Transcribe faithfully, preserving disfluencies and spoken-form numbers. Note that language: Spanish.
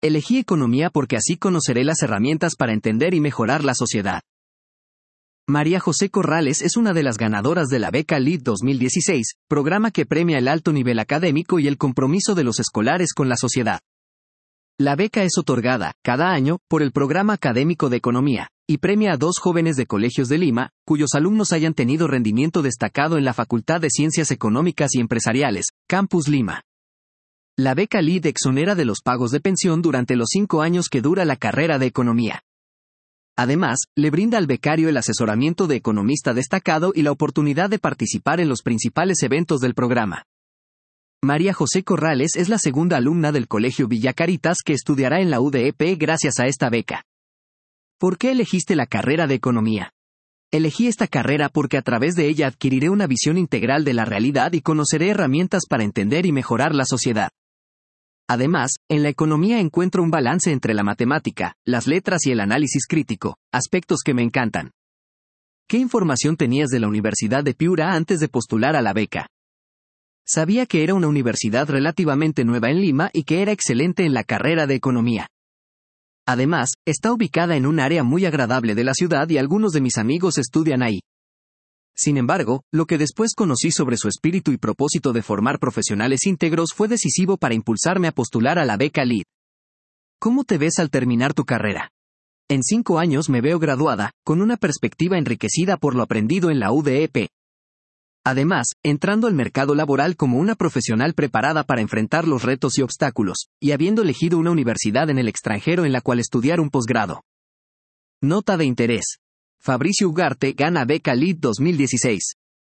Elegí economía porque así conoceré las herramientas para entender y mejorar la sociedad. María José Corrales es una de las ganadoras de la beca L E A D dos mil dieciséis, programa que premia el alto nivel académico y el compromiso de los escolares con la sociedad. La beca es otorgada, cada año, por el Programa Académico de Economía, y premia a dos jóvenes de colegios de Lima, cuyos alumnos hayan tenido rendimiento destacado en la Facultad de Ciencias Económicas y Empresariales, Campus Lima. La beca L E A D exonera de los pagos de pensión durante los cinco años que dura la carrera de Economía. Además, le brinda al becario el asesoramiento de economista destacado y la oportunidad de participar en los principales eventos del programa. María José Corrales es la segunda alumna del Colegio Villa Caritas que estudiará en la U D E P gracias a esta beca. ¿Por qué elegiste la carrera de Economía? Elegí esta carrera porque a través de ella adquiriré una visión integral de la realidad y conoceré herramientas para entender y mejorar la sociedad. Además, en la economía encuentro un balance entre la matemática, las letras y el análisis crítico, aspectos que me encantan. ¿Qué información tenías de la Universidad de Piura antes de postular a la beca? Sabía que era una universidad relativamente nueva en Lima y que era excelente en la carrera de Economía. Además, está ubicada en un área muy agradable de la ciudad y algunos de mis amigos estudian ahí. Sin embargo, lo que después conocí sobre su espíritu y propósito de formar profesionales íntegros fue decisivo para impulsarme a postular a la beca L E A D. ¿Cómo te ves al terminar tu carrera? En cinco años me veo graduada, con una perspectiva enriquecida por lo aprendido en la U D E P. Además, entrando al mercado laboral como una profesional preparada para enfrentar los retos y obstáculos, y habiendo elegido una universidad en el extranjero en la cual estudiar un posgrado. Nota de interés. Fabricio Ugarte gana beca L E A D dos mil dieciséis.